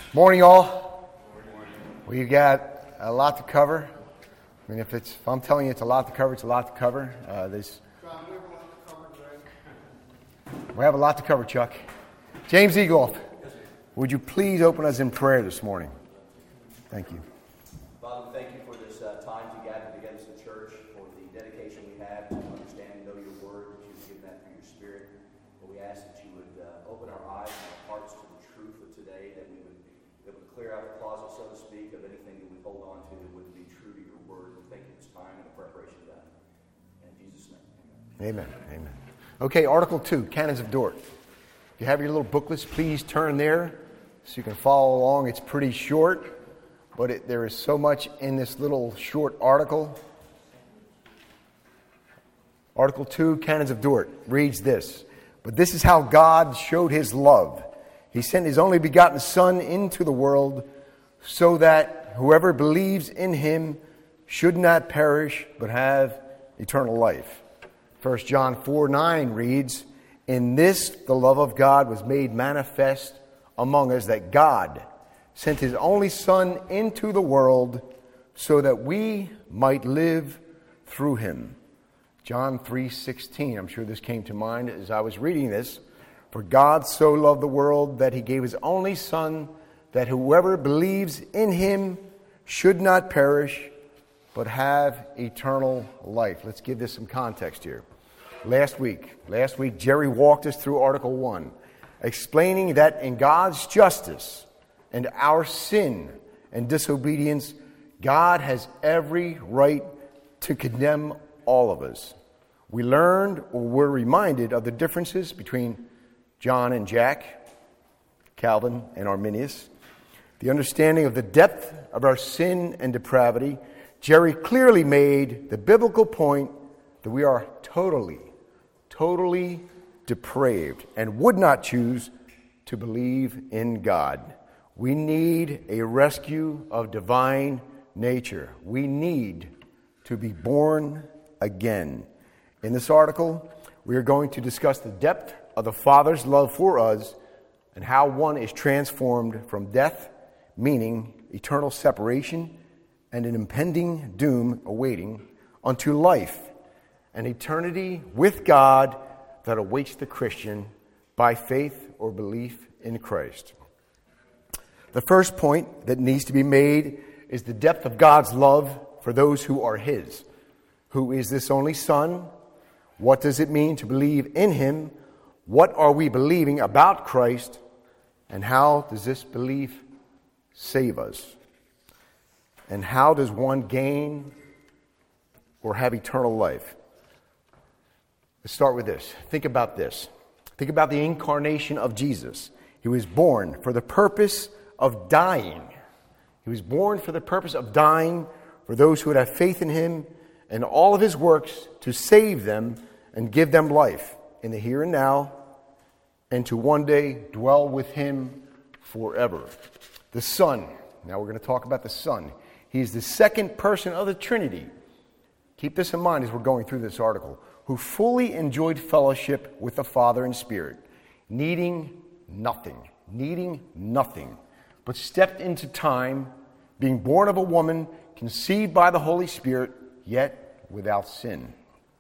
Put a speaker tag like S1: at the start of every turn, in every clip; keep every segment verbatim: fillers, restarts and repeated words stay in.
S1: Morning, all. We got a lot to cover. I mean, if it's if I'm telling you it's a lot to cover, it's a lot to cover. Uh, there's, we have a lot to cover, Chuck. James Egolf, would you please open us in prayer this morning? Thank you.
S2: Father, thank you for this uh, time to gather together as a church, for the dedication we have to understand and know your word, that you've given that through your spirit. But we ask that you would uh, open our eyes and our hearts to the truth of today, that we would be able to clear out the closet, so to speak, of anything that we hold on to that wouldn't be true to your word. We thank you for this time and the preparation of that. In Jesus' name, amen.
S1: Amen. Amen. Okay, Article two, Canons of Dort. If you have your little booklets, please turn there so you can follow along. It's pretty short, but it, there is so much in this little short article. Article two, Canons of Dort, reads this: "But this is how God showed his love. He sent his only begotten Son into the world so that whoever believes in him should not perish but have eternal life." First John four nine reads, "In this the love of God was made manifest among us, that God sent his only Son into the world so that we might live through him." John three sixteen. I'm sure this came to mind as I was reading this. "For God so loved the world that he gave his only Son, that whoever believes in him should not perish, but have eternal life." Let's give this some context here. Last week, last week, Jerry walked us through Article one, explaining that in God's justice and our sin and disobedience, God has every right to condemn all of us. We learned or were reminded of the differences between John and Jack, Calvin and Arminius, the understanding of the depth of our sin and depravity. Jerry clearly made the biblical point that we are totally, totally depraved and would not choose to believe in God. We need a rescue of divine nature. We need to be born again. In this article, we are going to discuss the depth of the Father's love for us and how one is transformed from death, meaning eternal separation and an impending doom awaiting, unto life, an eternity with God that awaits the Christian by faith or belief in Christ. The first point that needs to be made is the depth of God's love for those who are his. Who is this only Son? What does it mean to believe in him? What are we believing about Christ? And how does this belief save us? And how does one gain or have eternal life? Let's start with this. Think about this. Think about the incarnation of Jesus. He was born for the purpose of dying. He was born for the purpose of dying for those who would have faith in him and all of his works to save them and give them life in the here and now, and to one day dwell with him forever. The Son. Now we're going to talk about the Son. He is the second person of the Trinity. Keep this in mind as we're going through this article. Who fully enjoyed fellowship with the Father in Spirit, needing nothing, needing nothing, but stepped into time, being born of a woman, conceived by the Holy Spirit, yet without sin.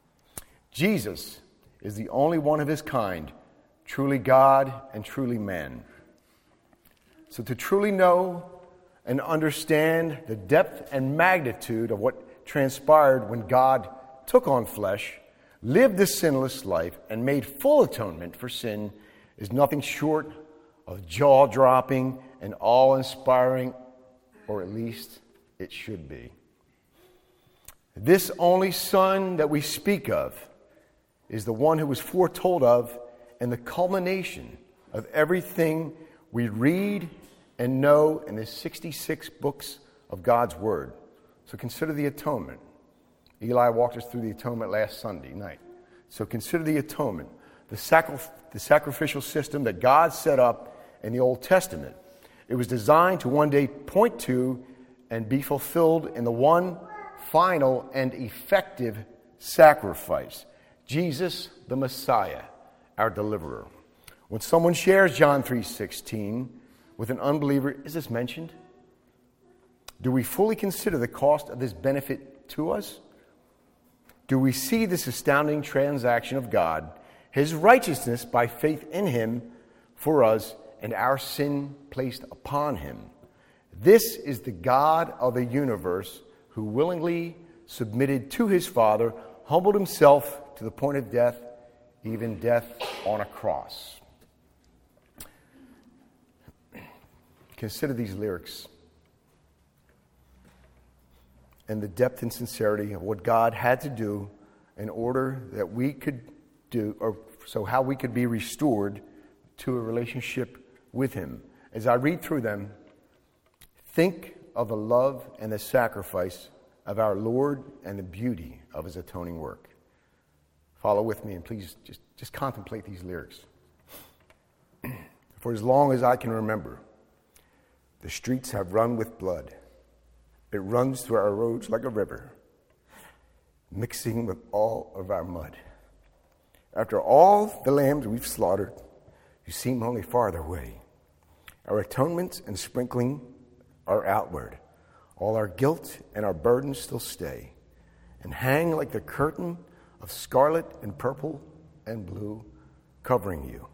S1: Jesus is the only one of his kind, truly God and truly man. So to truly know and understand the depth and magnitude of what transpired when God took on flesh, lived this sinless life, and made full atonement for sin is nothing short of jaw-dropping and awe-inspiring, or at least it should be. This only Son that we speak of is the one who was foretold of and the culmination of everything we read and know in the sixty-six books of God's Word. So consider the atonement. Eli walked us through the atonement last Sunday night. So consider the atonement, the, sacri- the sacrificial system that God set up in the Old Testament. It was designed to one day point to and be fulfilled in the one final and effective sacrifice, Jesus the Messiah, our deliverer. When someone shares John three sixteen, with an unbeliever, is this mentioned? Do we fully consider the cost of this benefit to us? Do we see this astounding transaction of God, his righteousness by faith in him for us, and our sin placed upon him? This is the God of the universe who willingly submitted to his Father, humbled himself to the point of death, even death on a cross. Consider these lyrics and the depth and sincerity of what God had to do in order that we could do, or so how we could be restored to a relationship with him. As I read through them, think of the love and the sacrifice of our Lord and the beauty of his atoning work. Follow with me and please just, just contemplate these lyrics. For as long as I can remember, the streets have run with blood. It runs through our roads like a river, mixing with all of our mud. After all the lambs we've slaughtered, you seem only farther away. Our atonements and sprinkling are outward. All our guilt and our burdens still stay and hang like the curtain of scarlet and purple and blue covering you.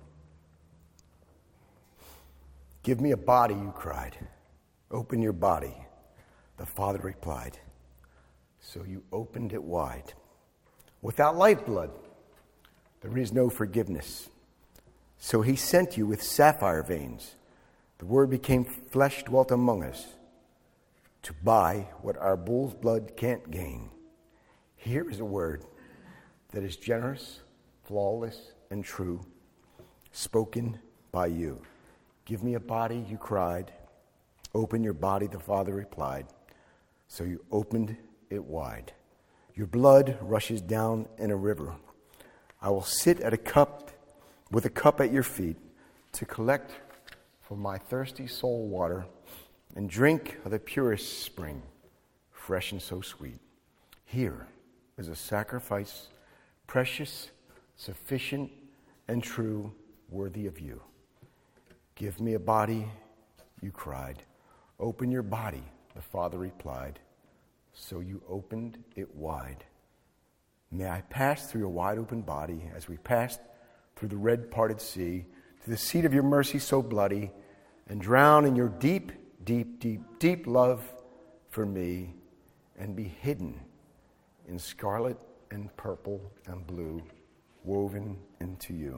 S1: Give me a body, you cried. Open your body. The Father replied. So you opened it wide. Without lifeblood, there is no forgiveness. So he sent you with sapphire veins. The Word became flesh, dwelt among us, to buy what our bull's blood can't gain. Here is a word that is generous, flawless, and true, spoken by you. Give me a body, you cried. Open your body, the Father replied. So you opened it wide. Your blood rushes down in a river. I will sit at a cup, with a cup at your feet, to collect for my thirsty soul water and drink of the purest spring, fresh and so sweet. Here is a sacrifice, precious, sufficient, and true, worthy of you. Give me a body, you cried. Open your body, the Father replied. So you opened it wide. May I pass through your wide open body as we passed through the red parted sea to the seat of your mercy so bloody, and drown in your deep, deep, deep, deep love for me, and be hidden in scarlet and purple and blue woven into you.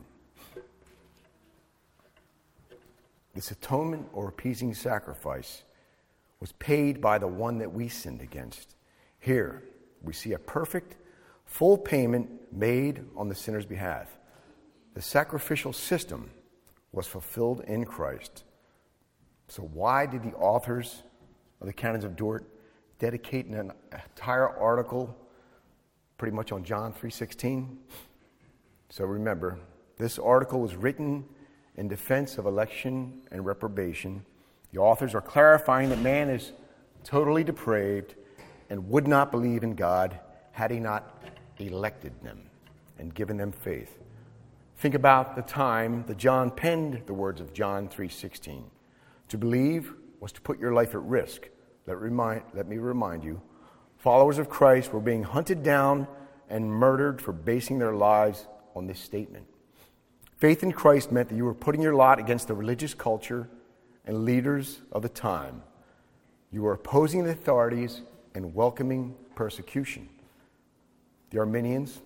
S1: This atonement or appeasing sacrifice was paid by the one that we sinned against. Here we see a perfect, full payment made on the sinner's behalf. The sacrificial system was fulfilled in Christ. So why did the authors of the Canons of Dort dedicate an entire article pretty much on John three sixteen? So remember, this article was written in defense of election and reprobation. The authors are clarifying that man is totally depraved and would not believe in God had he not elected them and given them faith. Think about the time that John penned the words of John three sixteen. To believe was to put your life at risk. Let, remind, let me remind you, followers of Christ were being hunted down and murdered for basing their lives on this statement. Faith in Christ meant that you were putting your lot against the religious culture and leaders of the time. You were opposing the authorities and welcoming persecution. The Arminians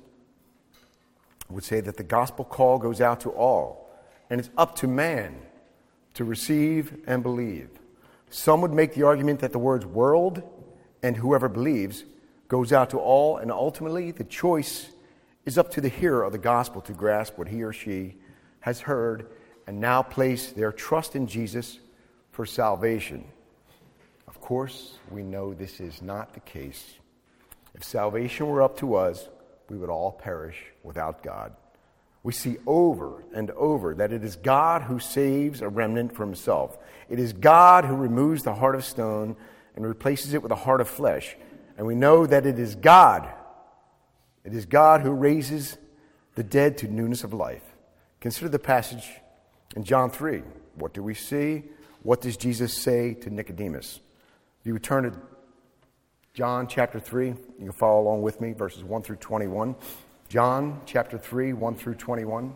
S1: would say that the gospel call goes out to all, and it's up to man to receive and believe. Some would make the argument that the words world and whoever believes goes out to all, and ultimately the choice is up to the hearer of the gospel to grasp what he or she has heard and now place their trust in Jesus for salvation. Of course, we know this is not the case. If salvation were up to us, we would all perish without God. We see over and over that it is God who saves a remnant for himself. It is God who removes the heart of stone and replaces it with a heart of flesh. And we know that it is God. It is God who raises the dead to newness of life. Consider the passage in John three. What do we see? what does Jesus say to Nicodemus? You would turn to John chapter three. You can follow along with me, verses one through twenty-one. John chapter three, one through twenty-one.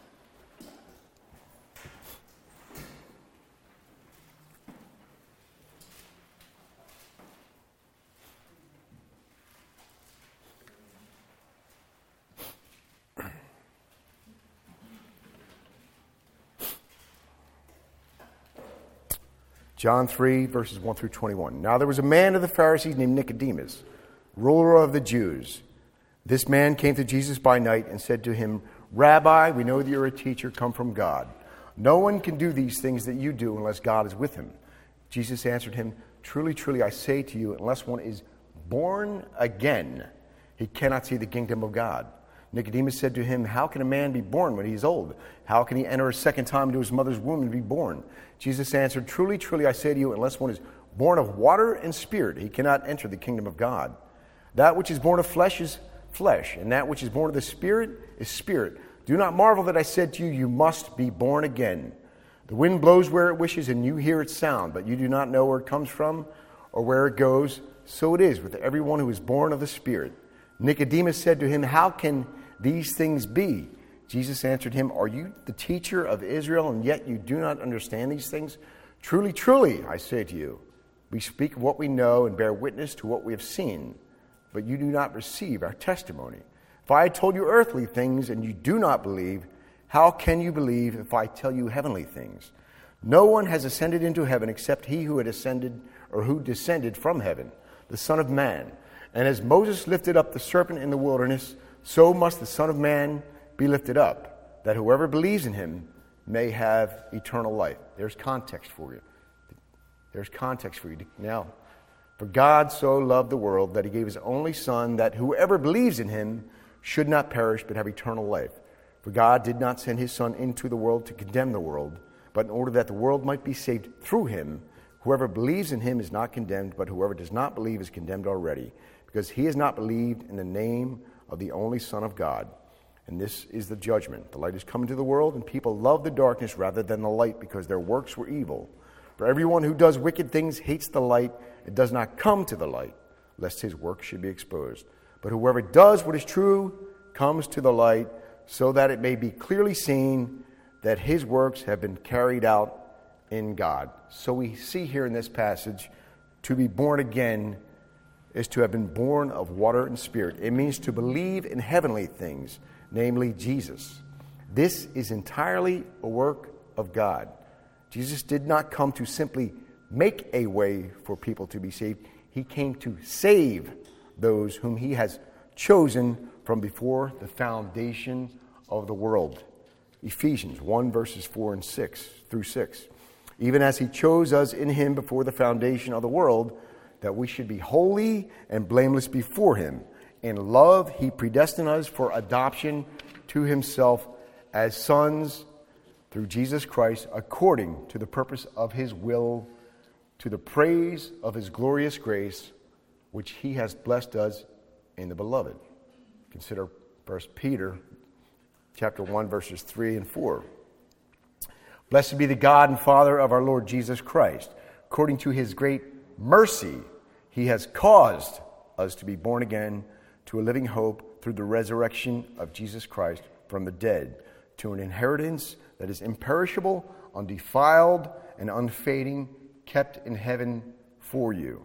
S1: John three, verses one through twenty-one. Now there was a man of the Pharisees named Nicodemus, ruler of the Jews. This man came to Jesus by night and said to him, Rabbi, we know that you're a teacher come from God. No one can do these things that you do unless God is with him. Jesus answered him, Truly, truly, I say to you, unless one is born again, he cannot see the kingdom of God. Nicodemus said to him, How can a man be born when he is old? How can he enter a second time into his mother's womb and be born? Jesus answered, Truly, truly, I say to you, unless one is born of water and spirit, he cannot enter the kingdom of God. That which is born of flesh is flesh, and that which is born of the Spirit is spirit. Do not marvel that I said to you, you must be born again. The wind blows where it wishes, and you hear its sound, but you do not know where it comes from or where it goes. So it is with everyone who is born of the Spirit. Nicodemus said to him, How can these things be? Jesus answered him, Are you the teacher of Israel, and yet you do not understand these things? Truly, truly, I say to you, we speak of what we know and bear witness to what we have seen, but you do not receive our testimony. If I had told you earthly things and you do not believe, how can you believe if I tell you heavenly things? No one has ascended into heaven except he who had ascended or who descended from heaven, the Son of Man. And as Moses lifted up the serpent in the wilderness, so must the Son of Man be lifted up, that whoever believes in him may have eternal life. There's context for you. There's context for you. Now, for God so loved the world that he gave his only Son, that whoever believes in him should not perish but have eternal life. For God did not send his Son into the world to condemn the world, but in order that the world might be saved through him. Whoever believes in him is not condemned, but whoever does not believe is condemned already, because he has not believed in the name of the only Son of God. And this is the judgment. The light has come into the world, and people love the darkness rather than the light, because their works were evil. For everyone who does wicked things hates the light and does not come to the light, lest his work should be exposed. But whoever does what is true comes to the light, so that it may be clearly seen that his works have been carried out in God. So we see here in this passage, to be born again is to have been born of water and spirit. It means to believe in heavenly things, namely Jesus. This is entirely a work of God. Jesus did not come to simply make a way for people to be saved. He came to save those whom he has chosen from before the foundation of the world. Ephesians one, verses four and six through six. Even as he chose us in him before the foundation of the world, that we should be holy and blameless before him. In love, he predestined us for adoption to himself as sons through Jesus Christ, according to the purpose of his will, to the praise of his glorious grace, which he has blessed us in the beloved. Consider First Peter chapter one, verses three and four. Blessed be the God and Father of our Lord Jesus Christ. According to his great mercy, he has caused us to be born again to a living hope through the resurrection of Jesus Christ from the dead, to an inheritance that is imperishable, undefiled, and unfading, kept in heaven for you.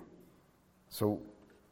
S1: So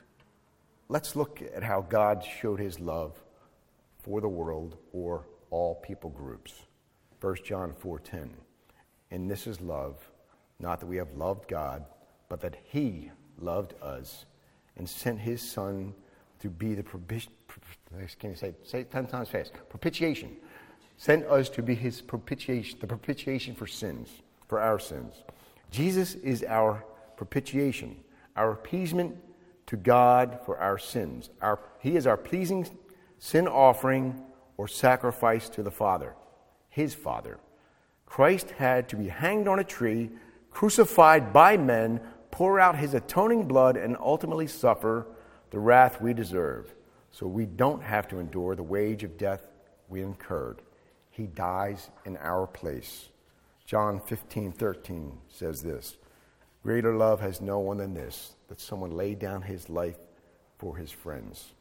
S1: let's look at how God showed his love for the world, or all people groups. First John four ten. And this is love, not that we have loved God, but that he loved us and sent his Son to be the propitiation. Can you say it? Say it ten times fast. Propitiation. Sent us to be his propitiation, the propitiation for sins, for our sins. Jesus is our propitiation, our appeasement to God for our sins. Our, he is our pleasing sin offering or sacrifice to the Father, his Father. Christ had to be hanged on a tree, crucified by men, pour out his atoning blood, and ultimately suffer the wrath we deserve, so we don't have to endure the wage of death we incurred. He dies in our place. John fifteen thirteen says this, greater love has no one than this, that someone lay down his life for his friends.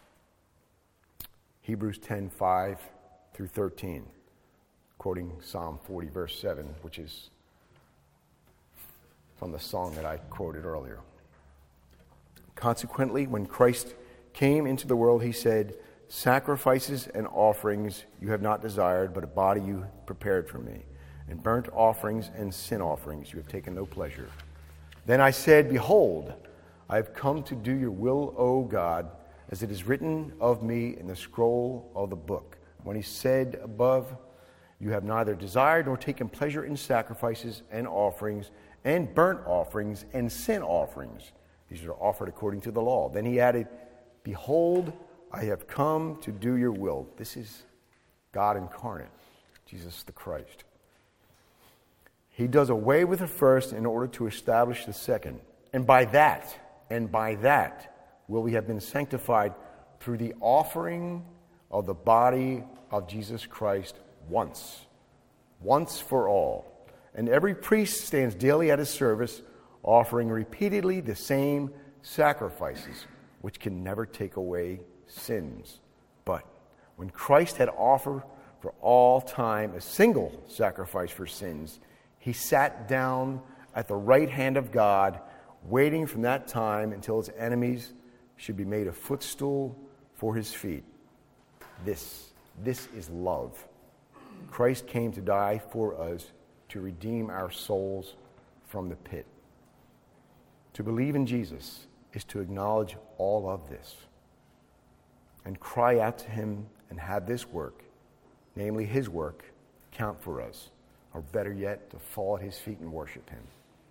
S1: Hebrews ten five through thirteen, quoting Psalm forty, verse seven, which is from the song that I quoted earlier. Consequently, when Christ came into the world, he said, sacrifices and offerings you have not desired, but a body you prepared for me. And burnt offerings and sin offerings you have taken no pleasure. Then I said, behold, I have come to do your will, O God, as it is written of me in the scroll of the book. When he said above, you have neither desired nor taken pleasure in sacrifices and offerings and burnt offerings and sin offerings. These are offered according to the law. Then he added, behold, I have come to do your will. This is God incarnate, Jesus the Christ. He does away with the first in order to establish the second. And by that, and by that, will we have been sanctified through the offering of the body of Jesus Christ once. Once for all. And every priest stands daily at his service, offering repeatedly the same sacrifices, which can never take away sins. But when Christ had offered for all time a single sacrifice for sins, he sat down at the right hand of God, waiting from that time until his enemies should be made a footstool for his feet. This, this is love. Christ came to die for us, to redeem our souls from the pit. To believe in Jesus is to acknowledge all of this and cry out to him and have this work, namely his work, count for us. Or better yet, to fall at his feet and worship him.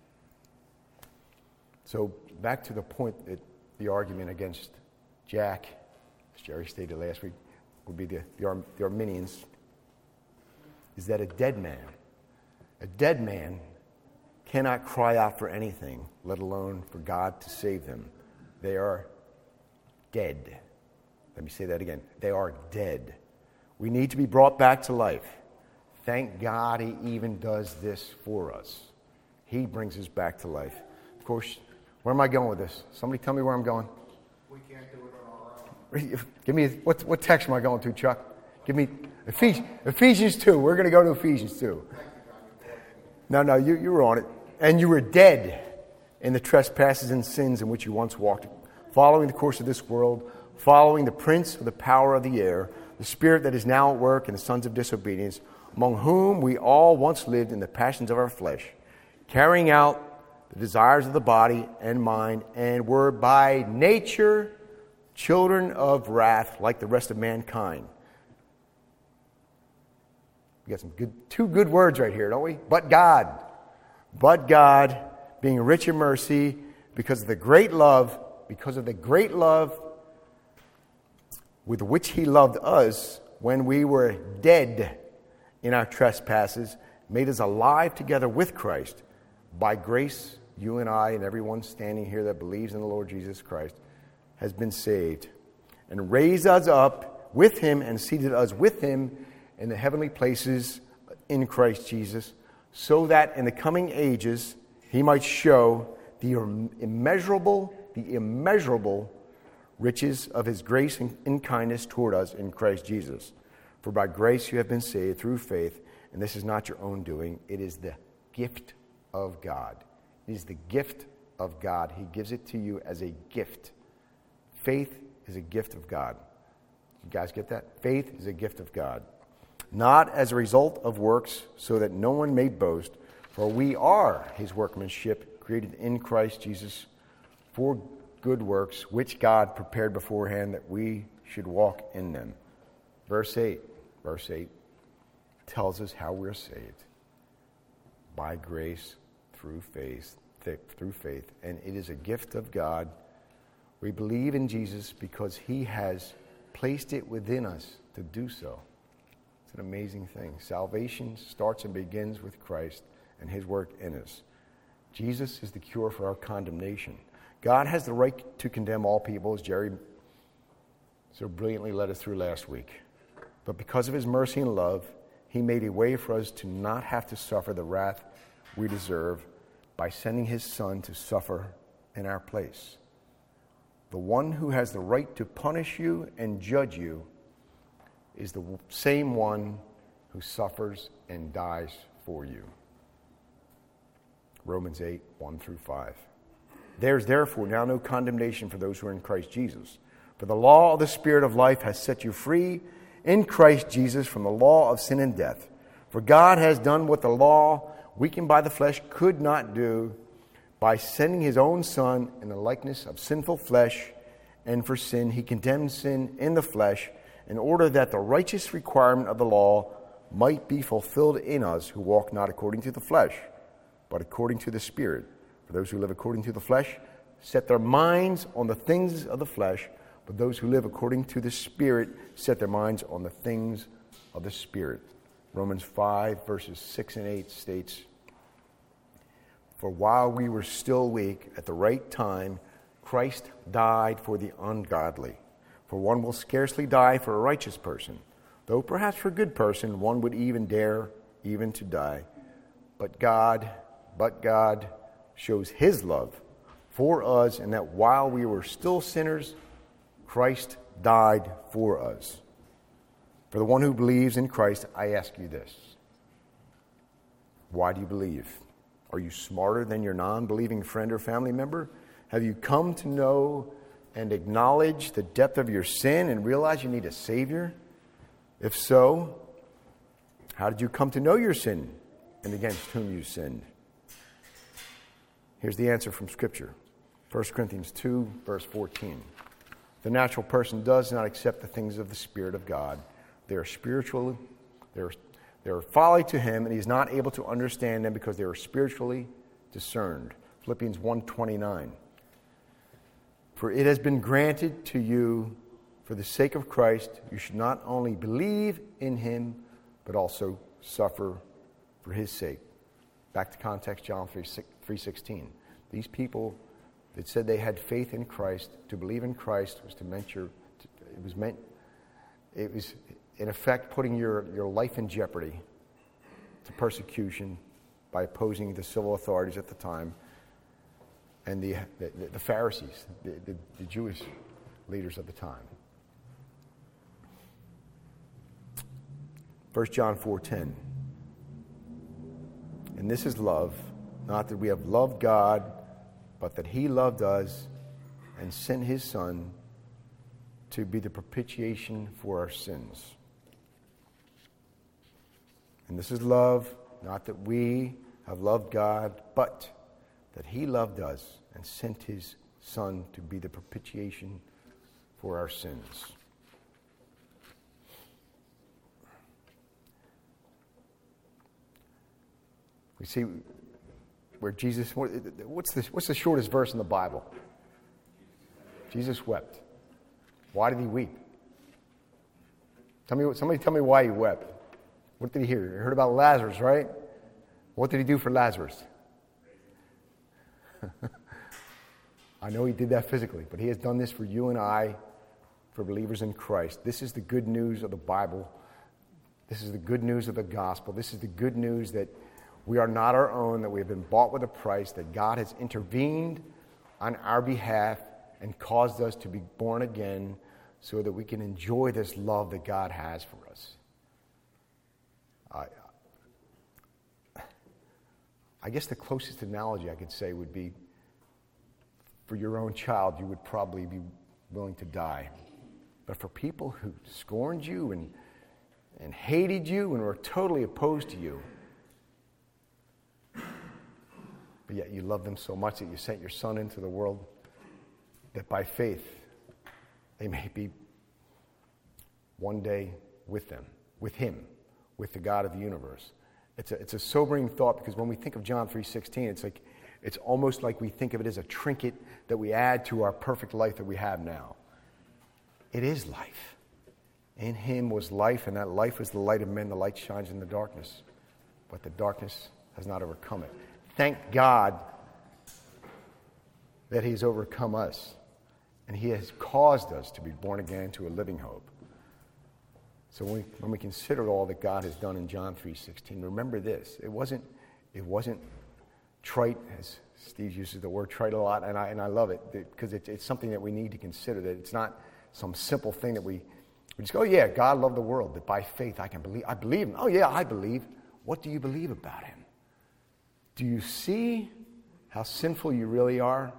S1: So back to the point that the argument against Jack, as Jerry stated last week, would be the, the, Ar- the Arminians, is that a dead man, a dead man cannot cry out for anything, let alone for God to save them. They are dead. Let me say that again. They are dead. We need to be brought back to life. Thank God he even does this for us. He brings us back to life. Of course, where am I going with this? Somebody tell me where I'm going.
S3: We can't do it on our own.
S1: Give me, what, what text am I going to, Chuck? Give me Ephes- Ephesians two. We're going to go to Ephesians two. No, no, you, you were on it. And you were dead in the trespasses and sins in which you once walked, following the course of this world, following the prince of the power of the air, the spirit that is now at work in the sons of disobedience, among whom we all once lived in the passions of our flesh, carrying out the desires of the body and mind, and were by nature children of wrath like the rest of mankind. We got some good, two good words right here, don't we? But God, but God, being rich in mercy, because of the great love, because of the great love with which he loved us when we were dead in our trespasses, made us alive together with Christ. By grace, you and I and everyone standing here that believes in the Lord Jesus Christ has been saved, and raised us up with him and seated us with him in the heavenly places in Christ Jesus, so that in the coming ages he might show the immeasurable, the immeasurable riches of his grace and, and kindness toward us in Christ Jesus. For by grace you have been saved through faith, and this is not your own doing. It is the gift of God. It is the gift of God. He gives it to you as a gift. Faith is a gift of God. You guys get that? Faith is a gift of God. Not as a result of works, so that no one may boast, for we are his workmanship, created in Christ Jesus for good works, which God prepared beforehand that we should walk in them. Verse eight. Verse eight tells us how we're saved. By grace, through faith, through faith. And it is a gift of God. We believe in Jesus because he has placed it within us to do so. It's an amazing thing. Salvation starts and begins with Christ and his work in us. Jesus is the cure for our condemnation. God has the right to condemn all people, as Jerry so brilliantly led us through last week. But because of his mercy and love, he made a way for us to not have to suffer the wrath we deserve by sending his Son to suffer in our place. The one who has the right to punish you and judge you is the same one who suffers and dies for you. Romans eight, one through five. There is therefore now no condemnation for those who are in Christ Jesus. For the law of the Spirit of life has set you free in Christ Jesus from the law of sin and death. For God has done what the law, weakened by the flesh, could not do, by sending his own Son in the likeness of sinful flesh. And for sin, he condemned sin in the flesh, in order that the righteous requirement of the law might be fulfilled in us who walk not according to the flesh, but according to the Spirit. For those who live according to the flesh set their minds on the things of the flesh, but those who live according to the Spirit set their minds on the things of the Spirit. Romans five, verses six and eight states, For while we were still weak, at the right time, Christ died for the ungodly. For one will scarcely die for a righteous person, though perhaps for a good person one would even dare even to die. But God, but God shows his love for us, in that while we were still sinners, Christ died for us. For the one who believes in Christ, I ask you this. Why do you believe? Are you smarter than your non-believing friend or family member? Have you come to know and acknowledge the depth of your sin and realize you need a Savior? If so, how did you come to know your sin and against whom you sinned? Here's the answer from Scripture. First Corinthians two, verse fourteen. The natural person does not accept the things of the Spirit of God. They are spiritual, they are, they are folly to him, and he is not able to understand them because they are spiritually discerned. Philippians one twenty-nine. For it has been granted to you, for the sake of Christ, you should not only believe in him, but also suffer for his sake. Back to context, John three sixteen. These people that said they had faith in Christ, to believe in Christ was to meant your, it was meant, it was in effect putting your, your life in jeopardy to persecution by opposing the civil authorities at the time and the the, the Pharisees, the, the, the Jewish leaders of the time. First John four ten. And this is love, not that we have loved God, but that he loved us and sent his Son to be the propitiation for our sins. And this is love, not that we have loved God, but that he loved us and sent his Son to be the propitiation for our sins. We see where Jesus, what's the, what's the shortest verse in the Bible? Jesus wept. Why did he weep? Tell me, somebody tell me why he wept. What did he hear? You heard about Lazarus, right? What did he do for Lazarus? I know he did that physically, but he has done this for you and I, for believers in Christ. This is the good news of the Bible. This is the good news of the gospel. This is the good news that we are not our own, that we have been bought with a price, that God has intervened on our behalf and caused us to be born again so that we can enjoy this love that God has for us. I, I guess the closest analogy I could say would be, for your own child, you would probably be willing to die. But for people who scorned you and, and hated you and were totally opposed to you, but yet you love them so much that you sent your Son into the world, that by faith they may be one day with them, with him, with the God of the universe. It's a, it's a sobering thought, because when we think of John three sixteen, it's like it's almost like we think of it as a trinket that we add to our perfect life that we have now. It is life. In him was life, and that life is the light of men. The light shines in the darkness, but the darkness has not overcome it. Thank God that he's overcome us, and he has caused us to be born again to a living hope. So when we, when we consider all that God has done in John three sixteen, remember this. It wasn't, it wasn't trite, as Steve uses the word trite a lot, and I, and I love it because it, it's something that we need to consider, that it's not some simple thing that we, we just go, oh, yeah, God loved the world, that by faith I can believe. I believe him. Oh, yeah, I believe. What do you believe about him? Do you see how sinful you really are?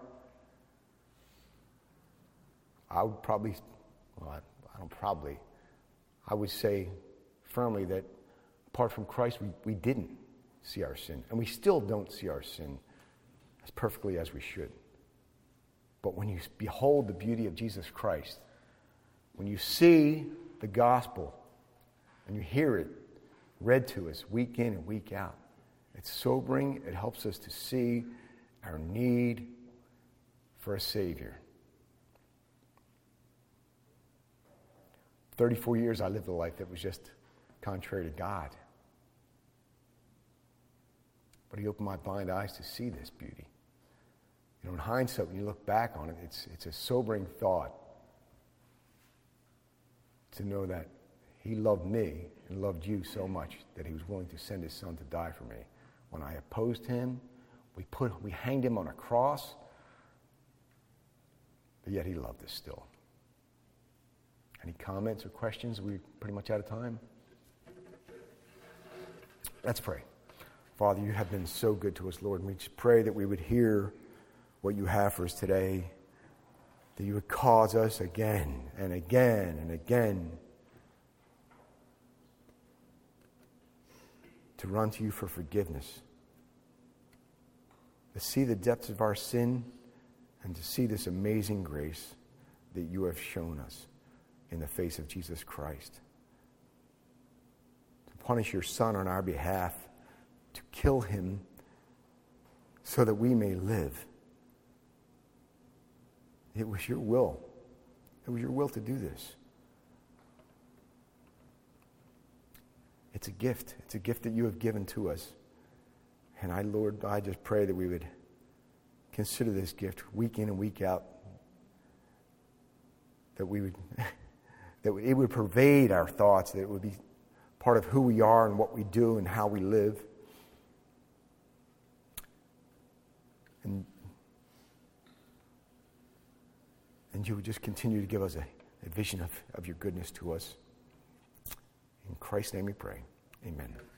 S1: I would probably, well, I, I don't probably, I would say firmly that apart from Christ, we, we didn't see our sin. And we still don't see our sin as perfectly as we should. But when you behold the beauty of Jesus Christ, when you see the gospel and you hear it read to us week in and week out, it's sobering. It helps us to see our need for a Savior. thirty-four years I lived a life that was just contrary to God. But he opened my blind eyes to see this beauty. You know, in hindsight, when you look back on it, it's, it's a sobering thought to know that he loved me and loved you so much that he was willing to send his son to die for me. When I opposed him, we put we hanged him on a cross, but yet he loved us still. Any comments or questions? We're pretty much out of time. Let's pray. Father, you have been so good to us, Lord, and we just pray that we would hear what you have for us today, that you would cause us again and again and again to run to you for forgiveness, to see the depths of our sin and to see this amazing grace that you have shown us in the face of Jesus Christ. To punish your Son on our behalf, to kill him so that we may live. It was your will. It was your will to do this. It's a gift. It's a gift that you have given to us. And I, Lord, I just pray that we would consider this gift week in and week out, that we would, that it would pervade our thoughts, that it would be part of who we are and what we do and how we live. And, and you would just continue to give us a, a vision of, of your goodness to us. In Christ's name we pray. Amen.